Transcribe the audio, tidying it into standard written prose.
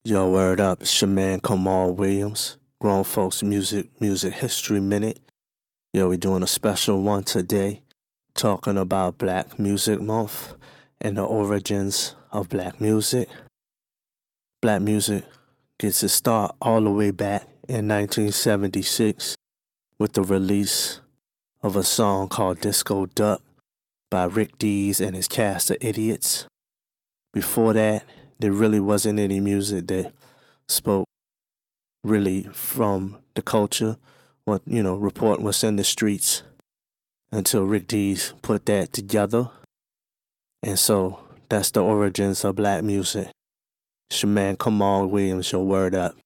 Yo, word up, it's your man Kamal Williams, Grown Folks Music History Minute. Yo, we doing a special one today, talking about Black Music Month and the origins of black music. Black music gets its start all the way back in 1976 with the release of a song called Disco Duck by Rick Dees and his cast of idiots. Before that, there really wasn't any music that spoke really from the culture, report what's in the streets until Rick Dees put that together. And so that's the origins of black music. It's your man Kamal Williams, your word up.